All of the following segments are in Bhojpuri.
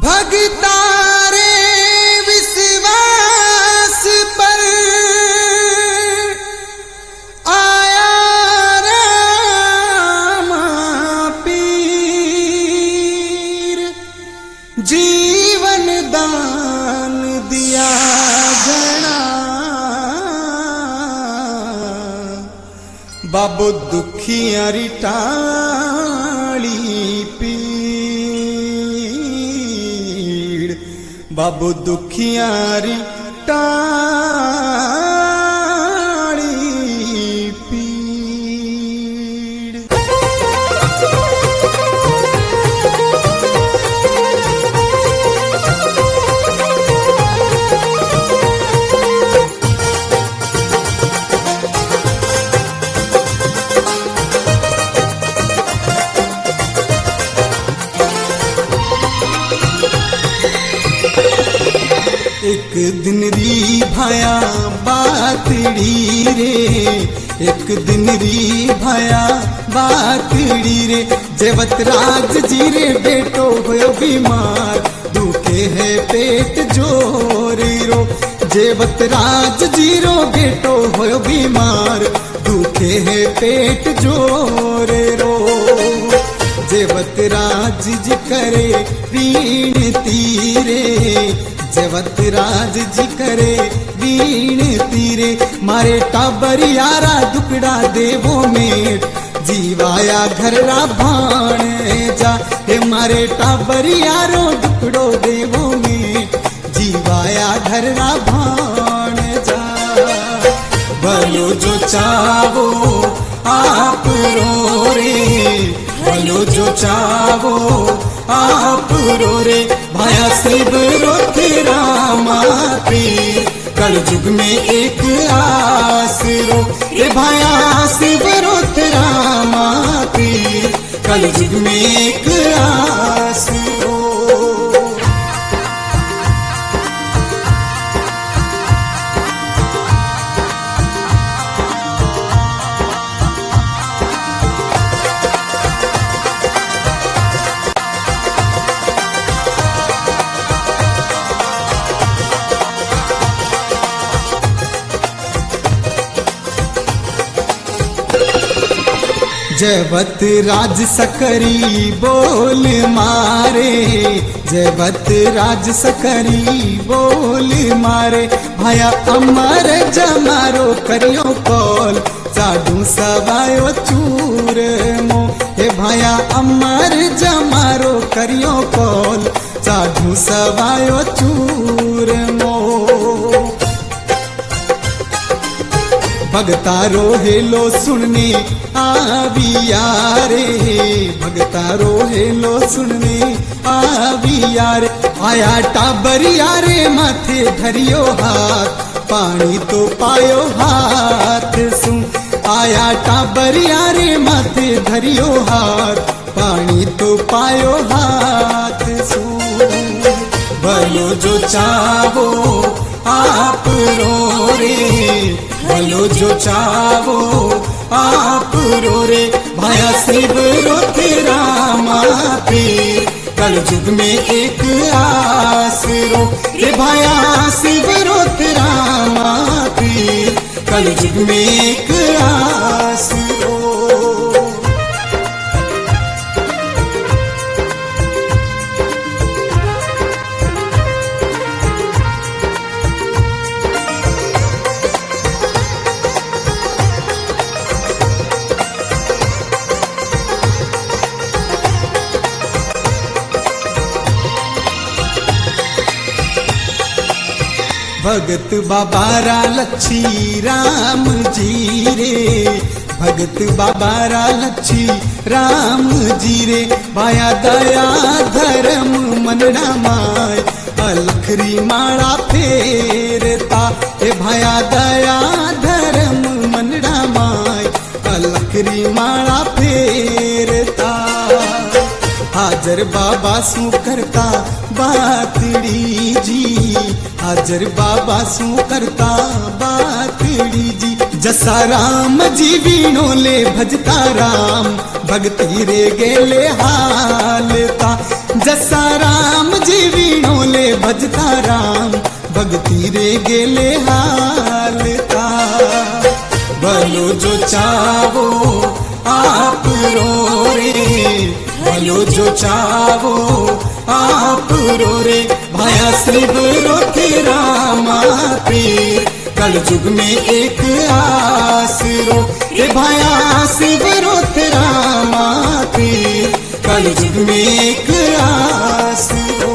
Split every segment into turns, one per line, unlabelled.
भगतारे विश्वास पर आया रामा पीर, जीवन दान दिया घना बाबो दुखियां रिटाली पीड़, बाबो दुखियां रिटाली पीड़। एक दिन री भाया बातड़ी रे, एक दिन री भाया बातड़ी रे, जेवत राज जी रे बेटो होयो बीमार, दुखे है पेट जोरी रो। जेवत राज जी रो बेटो होयो बीमार, दुखे है पेट जोरे रो। जेवत राज जी करे वीण तीरे, जेवत राज जी करे वीण तीरे, मारे टाबर यारा दुकड़ा देवो में, जीवाया घर रा भाण जा, हे मारे टाबर यारो दुकड़ो देवो में, जीवाया घर रा भाण जा। भलो जो चावो आप रो रे, भलो जो चावो आप रो रे, भाया शिव रोथ रामा पीर, कल युग में एक आस रो। ये भाया शिव रोथ रामा पीर, कल युग में एक आस रो। जयवत राज सकरी बोल मारे, जयवत राज सकरी बोल मारे, भाया अमर जमारो करियो कॉल, साडू सवायो चूर मो। हे भाया अमर जमारो करियो कॉल, साडू सवायो चूर मो। भगतारो हेलो सुनने आविया रे, भगतारो हेलो सुनने आविया रे, आया टाबरिया रे माथे धरियो हाथ, पानी तो पायो हाथ सुन। आया टाबरिया रे माथे धरियो हाथ, पानी तो पायो हाथ सुन। भलो जो चावो आप रो रे, भलो जो चावो आप रो रे, भाया शिव रोथ रामा पीर, कल युग में एक आस रो। ये भाया शिव रोथ रामा पीर, कल युग में एक आस रो। भगत बाबारा लच्छी राम जी रे, भगत बाबारा लच्छी राम जी रे, भाया दया धर्म मनना माय, अलखरी माड़ा फेरता। हे भाया दया धर्म मनना माय, अलखरी माड़ा फेरता। हाजर बाबा सु करता बातड़ी जी, हाजर बाबा सु करता बातड़ी जी, जसा राम जी वीणो ले भजता राम, भगती रे गेले हालता जसा राम जी वीणोले भजता राम भगती रे गेले हालता भलो जो चावो आप रो रे भलो जो चावो आप रो रे भाया शिव रोथे रामा पीर कल युग में एक आसरो ये भाया शिव रोथे रामा पीर कल युग में एक आसरो।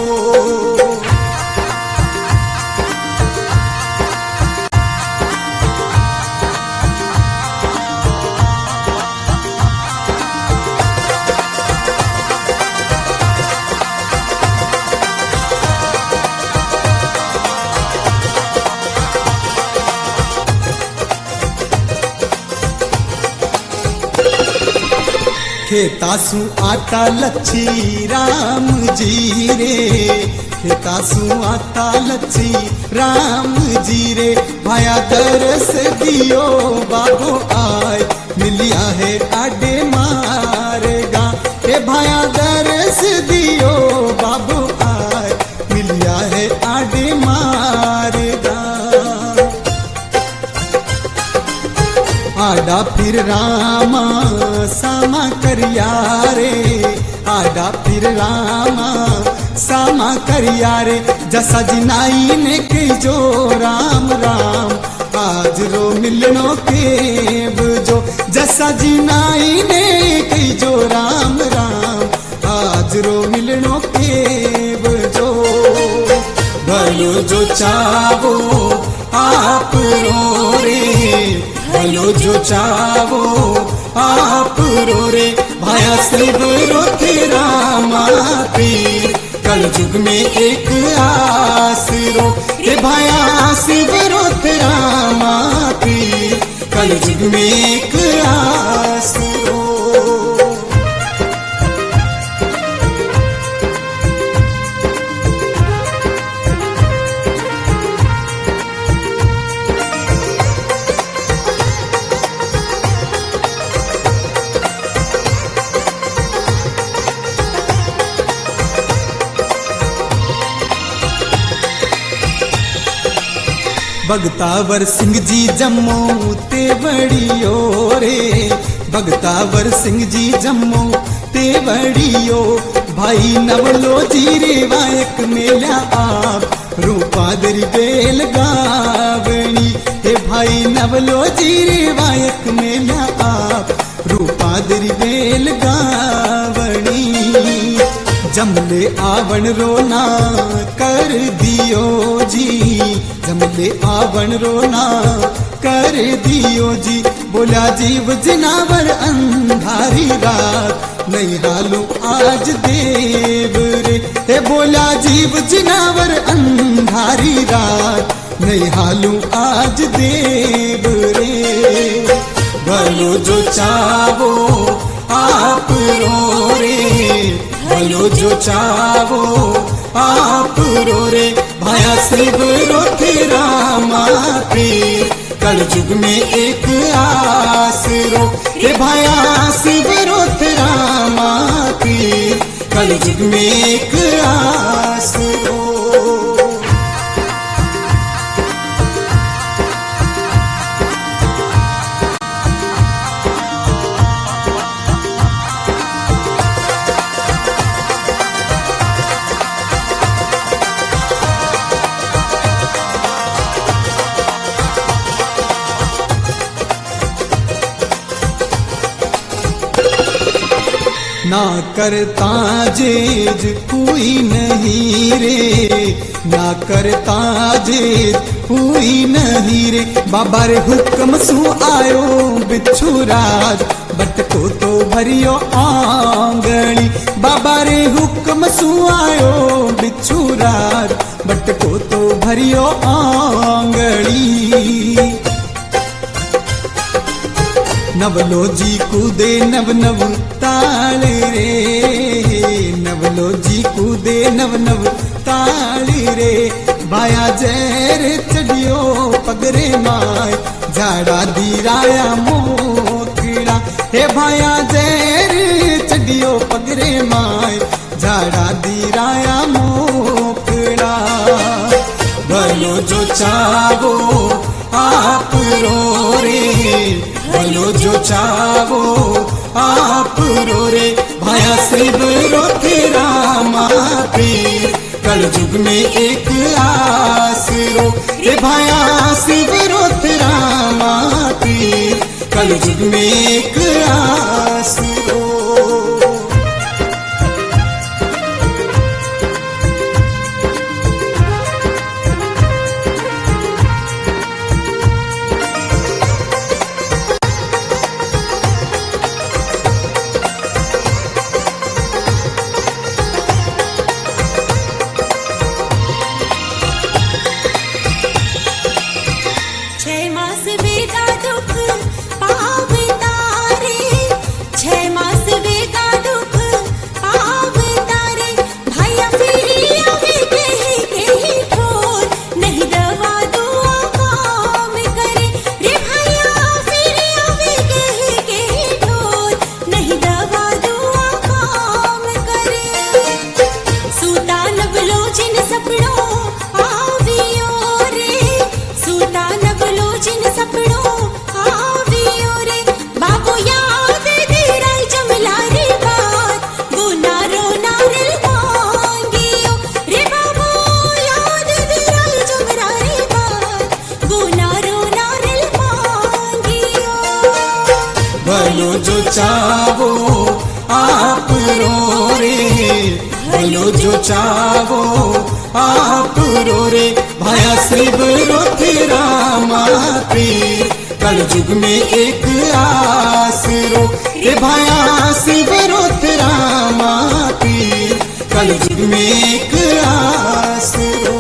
खेतासु आता लच्छी राम जी रे खेतासु आता लच्छी राम जी रे भाया दरस दियो बाबो आय मिलिया है आडे मारेगा ए भाया दरस दियो बाबो आय मिलिया है आडे मारेगा आडा फिर रामा सामा करिया रे आडा फिर रामा सामा करिया रे जसा जिनाई ने के जो राम राम आज रो मिलनो के बुझो जसा जिनाई ने के जो राम राम आज रो मिलनो के बुझो भलो जो चावो आप रो रे भलो जो चावो आप रो रे भाया शिव रोथे रामा पीर कल युग में एक आसरो ये भाया शिव रोथे रामा पीर कल युग में एक आसरो। भगतावर सिंह जी जम्मू ते बड़ियो रे भगतावर सिंह जी जम्मू ते बड़ियो भाई नवलो जी रे वायक मेला आप रूपादरी बेल गावणी हे भाई नवलो जी रे वायक मेला आप रूपादरी बेल गावणी जमले आवण रोना कर दियो जी जमले आवण रोना कर दियो जी बोला जीव जनावर अंधारी रात नहीं हालो आज देव रे हे बोला जीव जनावर अंधारी रात नहीं हालो आज देव रे भलो जो चावो आप रो रे भलो जो चावो आप रो रे भाया शिव रोथे रामा पीर कल युग में एक आसरो ये भाया शिव रोथे रामा पीर कल युग में एक आसरो। ना करता जेज कोई नहीं रे ना करता जेज कोई नहीं रे बाबा रे हुक्म सु आयो बिच्छू राज बटको तो भरियो आंगणी बाबा रे हुक्म सु आयो बिच्छू राज बटको तो भरियो आंगणी नवलो जी कूदे नव नव ताल रे नवलो जी कूदे नव नव ताल रे भाया जैर चढ़ियो पगरे माय झाड़ा दी राया मोकड़ा हे भाया जैर दियो पगरे माय झाड़ा दी राया मोकड़ा। भलो जो चावो आप रो रे, भलो जो चावो आप रो रे, भाया शिव रो तेरा पीर कल युग में एक आसरो। रे भाया शिव रो तेरा पीर कल युग में एक आसरो। भलो जो चावो आप रो रे, भलो जो चावो आप रो रे, भाया शिव रो तेरा पीर कल युग में एक आसरो। रे भाया शिव रो तेरा पीर कल युग में एक आसरो।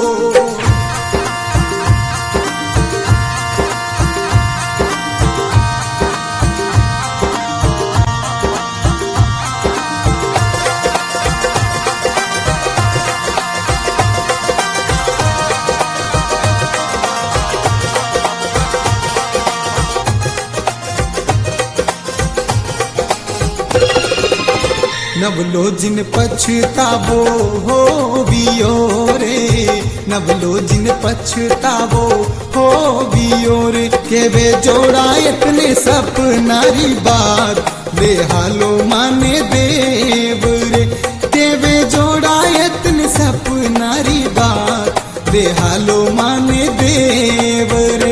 नवलो जिन पछतावो हो बियो रे, नवलो जिन पछतावो हो बियो रे, केवे जोड़ा इतने सपनारी बात ले हालो माने देव रे, केवे जोड़ा इतने सपनारी बात ले हालो माने देव रे।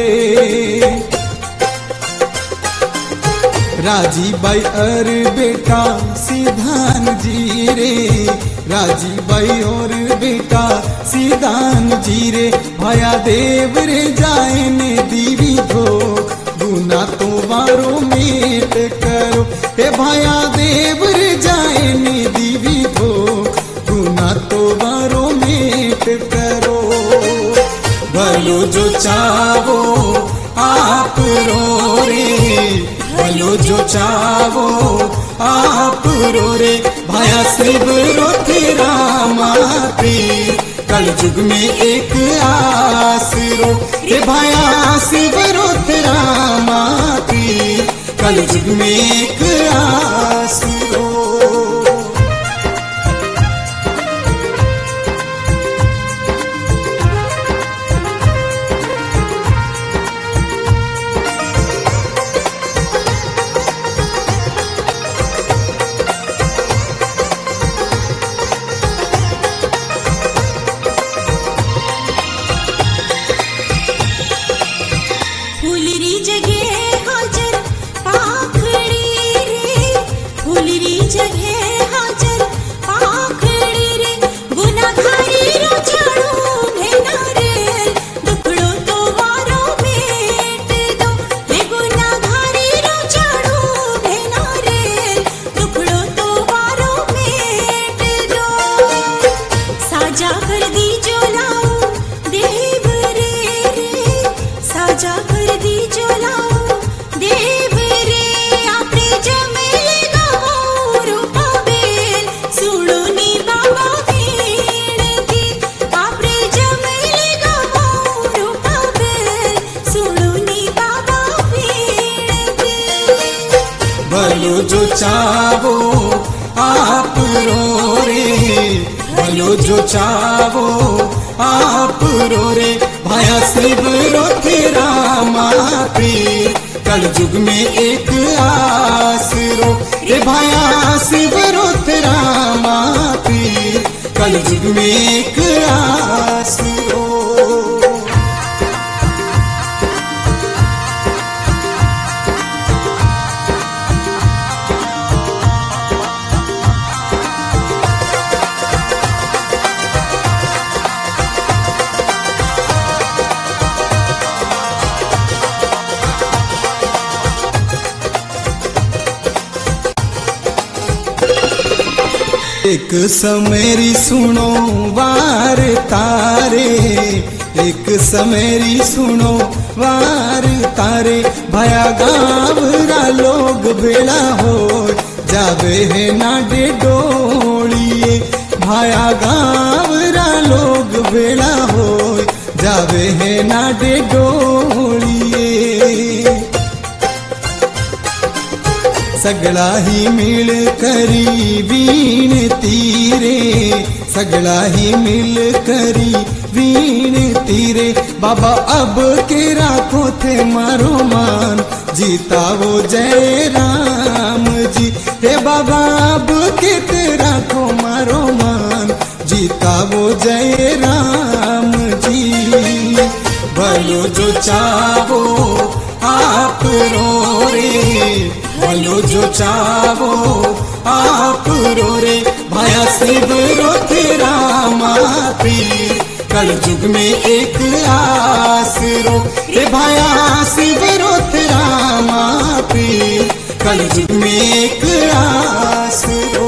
राजी बाई और बेटा सीधान जी रे, राजी बाई और बेटा सीधान जी रे, भाया देव रे जाए ने दीवी धो गुना तो वारो मेट करो। हे भाया देव रे जाए ने दीवी धो गुना तो वारो मेट करो। भलो जो चावो आप रो रे, भलो जो चावो आप रो रे, भाया शिव रो तेरा पीर कल युग में एक आसरो। रे भाया शिव रो तेरा पीर कल युग में एक आसरो। भलो जो चावो जो चावो आप रो रे भाया शिव रो थे रामा पीर कल युग में एक आसरो रे भाया शिव रो थे रामा पीर कल युग में एक आसरो। एक समेरी सुनो वार तारे एक समेरी सुनो वार तारे भया गावरा लोग बेला हो जावे है नाडे डोलिए भाया गावरा लोग बेला हो जावे है नाडे डोलिए सगळा ही मिल करी वीण तीरे सगळा ही मिल करी वीण तीरे बाबा अब के राखो थे मारो मान जीता वो जय राम जी हे बाबा अब के ते राखो मारो मान जीता वो जय राम जी भलो जो चावो आप रो रे भलो जो चावो आप रो रे भाया शिव रो थे रामा पीर कल युग में एक आसरो रे भाया शिव रो थे रामा पीर कल युग में एक आसरो।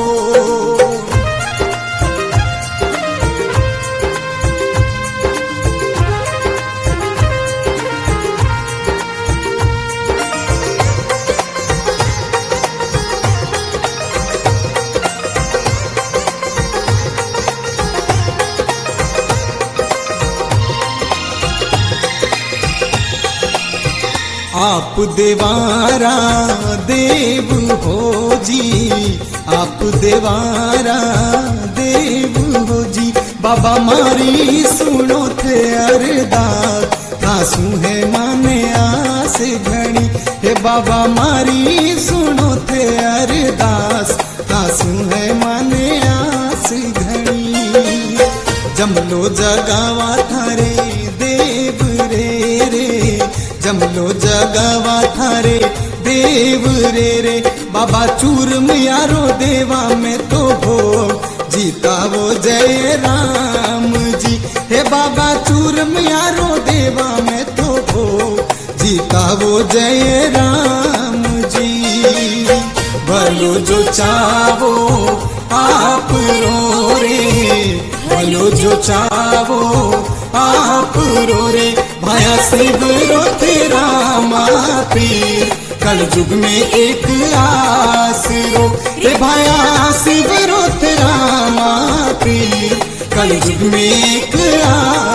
आप देवारा देव हो जी आप देवारा देव हो जी बाबा मारी सुनो थे अरदास तासू है माने आस घड़ी हे बाबा मारी सुनो थे अरदास तासू है माने आस घड़ी जमलो जगावा थारे देव रे रे जमलो जगावा थारे देव रे रे बाबा चूरम यारो देवा में तो भोग जीता वो जय राम जी हे बाबा चूरम यारो देवा में तो भोग जीता वो जय राम जी भलो जो चावो आप रो रे भलो जो चावो आप रो रे भाया शिव रो थे रामा पीर कल युग में एक आसरो रे भाया शिव रो थे रामा पीर कल युग में एक